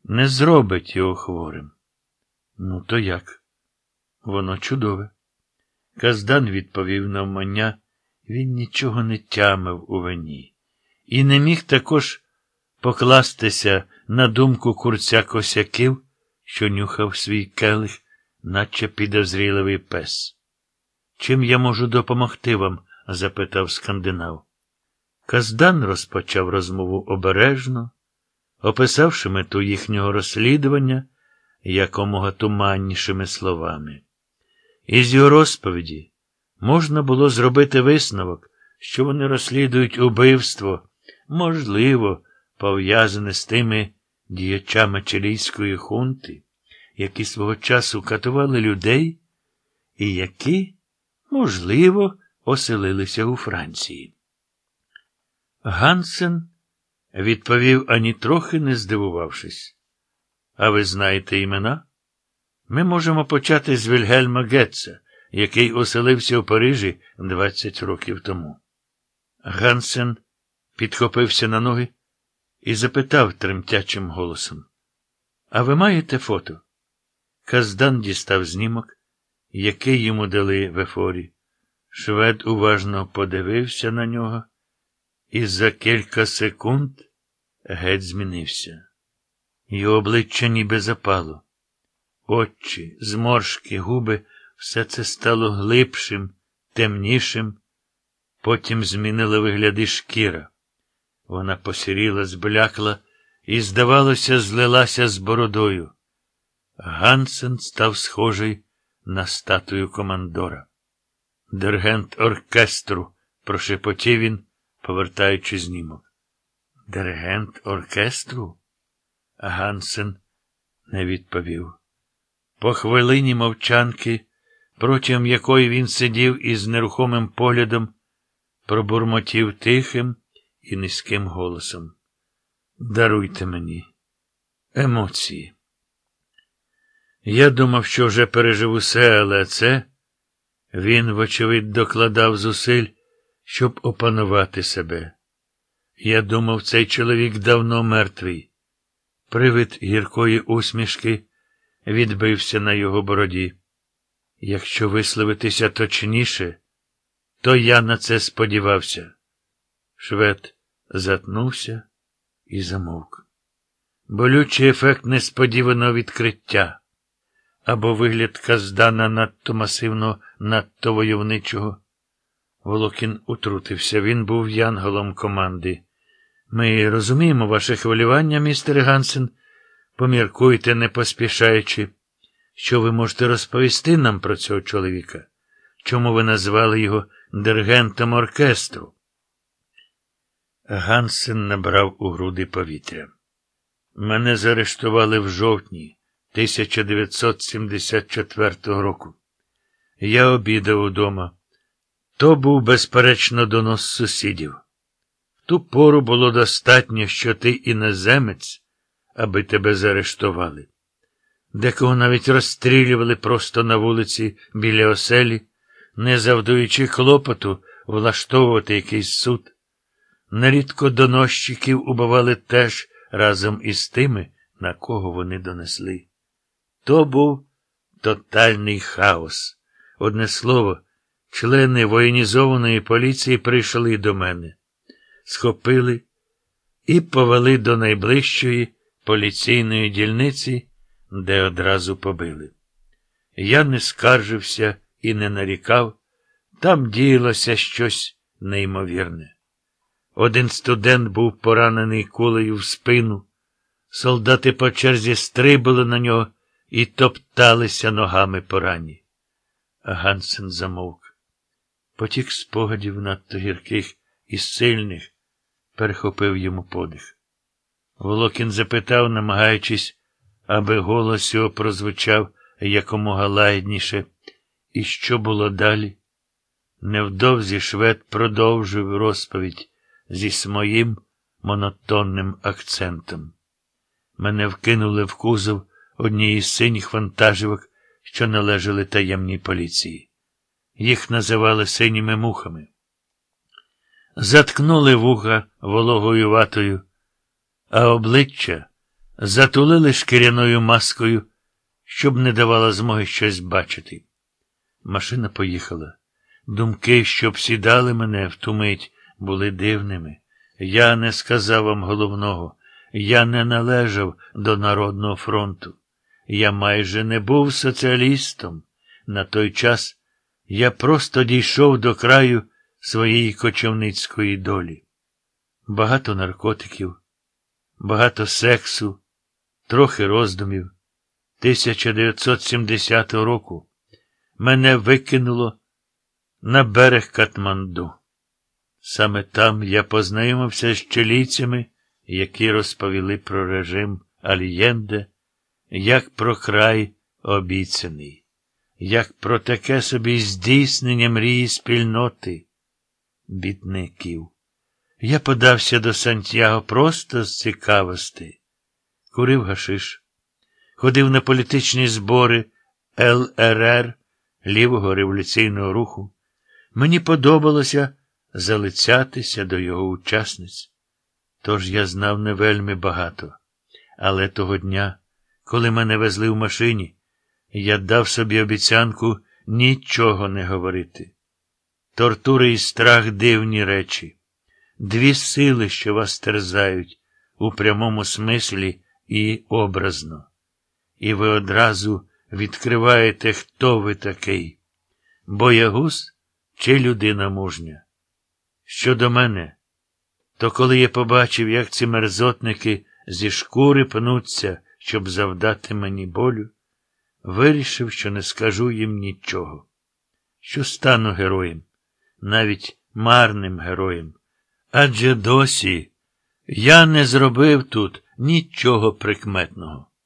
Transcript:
не зробить його хворим. Ну, то як? Воно чудове. Каздан відповів навмання, він нічого не тямив у вині. І не міг також покластися на думку курця Косяків, що нюхав свій келих, наче підозріливий пес. «Чим я можу допомогти вам?» – запитав скандинав. Каздан розпочав розмову обережно, описавши мету їхнього розслідування якомога туманнішими словами. Із його розповіді можна було зробити висновок, що вони розслідують убивство, можливо, пов'язане з тими діячами чилійської хунти, які свого часу катували людей і які, можливо, оселилися у Франції. Гансен відповів, ані трохи не здивувавшись. А ви знаєте імена? Ми можемо почати з Вільгельма Гетца, який оселився у Парижі 20 років тому. Гансен підхопився на ноги і запитав тремтячим голосом. А ви маєте фото? Каздан дістав знімок, який йому дали в ефорі. Швед уважно подивився на нього і за кілька секунд геть змінився. Його обличчя ніби запало. Очі, зморшки, губи – все це стало глибшим, темнішим. Потім змінила вигляди шкіра. Вона посіріла, зблякла і, здавалося, злилася з бородою. Гансен став схожий на статую командора. «Диригент оркестру», – прошепотів він, повертаючи знімок. «Диригент оркестру?» Гансен не відповів. По хвилині мовчанки, протягом якої він сидів із нерухомим поглядом, пробурмотів тихим і низьким голосом. «Даруйте мені емоції. Я думав, що вже пережив усе, але це...» Він, вочевидь, докладав зусиль, щоб опанувати себе. Я думав, цей чоловік давно мертвий. Привид гіркої усмішки відбився на його бороді. Якщо висловитися точніше, то я на це сподівався. Швед затнувся і замовк. Болючий ефект несподіваного відкриття. Або вигляд Каздана надто масивного, надто войовничого. Волокін утрутився. Він був янголом команди. Ми розуміємо ваше хвилювання, містер Гансен. Поміркуйте, не поспішаючи. Що ви можете розповісти нам про цього чоловіка? Чому ви назвали його диригентом оркестру? Гансен набрав у груди повітря. Мене заарештували в жовтні 1974 року. Я обідав удома. То був, безперечно, донос сусідів. В ту пору було достатньо, що ти іноземець, аби тебе заарештували. Декого навіть розстрілювали просто на вулиці біля оселі, не завдаючи клопоту влаштовувати якийсь суд. Нерідко доносчиків убивали теж разом із тими, на кого вони донесли. То був тотальний хаос. Одне слово, члени воєнізованої поліції прийшли до мене, схопили і повели до найближчої поліційної дільниці, де одразу побили. Я не скаржився і не нарікав, там діялося щось неймовірне. Один студент був поранений кулею в спину, солдати по черзі стрибали на нього і топталися ногами по рані. Гансен замовк. Потік спогадів надто гірких і сильних перехопив йому подих. Волокін запитав, намагаючись, аби голос його прозвучав якомога лагідніше. І що було далі? Невдовзі швед продовжив розповідь зі своїм монотонним акцентом. Мене вкинули в кузов однієї з синіх вантажівок, що належали таємній поліції. Їх називали синіми мухами. Заткнули вуха вологою ватою, а обличчя затулили шкіряною маскою, щоб не давала змоги щось бачити. Машина поїхала. Думки, що обсідали мене в ту мить, були дивними. Я не сказав вам головного. Я не належав до Народного фронту. Я майже не був соціалістом. На той час я просто дійшов до краю своєї кочівницької долі. Багато наркотиків, багато сексу, трохи роздумів. 1970 року мене викинуло на берег Катманду. Саме там я познайомився з чилійцями, які розповіли про режим Альєнде, як про край обіцяний, як про таке собі здійснення мрії спільноти бідників. Я подався до Сантьяго просто з цікавості. Курив гашиш, ходив на політичні збори ЛРР, Лівого революційного руху. Мені подобалося залицятися до його учасниць. Тож я знав не вельми багато. Але того дня, коли мене везли в машині, я дав собі обіцянку нічого не говорити. Тортури і страх – дивні речі. Дві сили, що вас терзають у прямому смислі і образно. І ви одразу відкриваєте, хто ви такий – боягуз чи людина мужня. Щодо мене, то коли я побачив, як ці мерзотники зі шкури пнуться, щоб завдати мені болю, вирішив, що не скажу їм нічого, що стану героєм, навіть марним героєм. Адже досі я не зробив тут нічого прикметного.